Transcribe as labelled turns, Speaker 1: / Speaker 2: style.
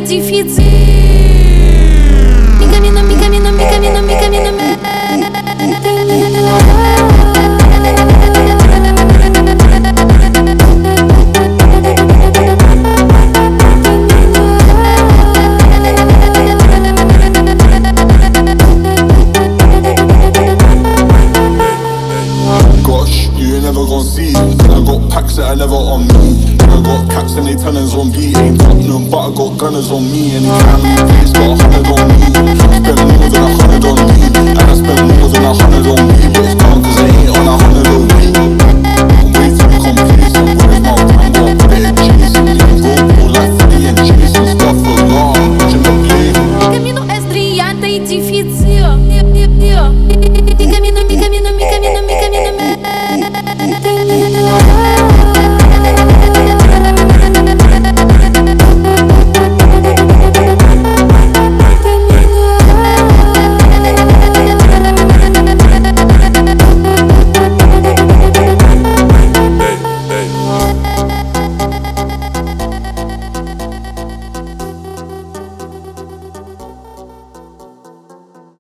Speaker 1: дефицит. Мигамина, мигамина, мигамина, мигамина.
Speaker 2: Never gon' see. I got packs that are never on me. I got caps and they tellings on B. Ain't Tottenham, but I got gunners on me. Anytime you place, got 100 on me. Spend more than 100 on me. And I spend more than 100 on me. But it's calm cause I ain't on 100 on me. I'm way too complacent with this mouth, I'm gon' put it in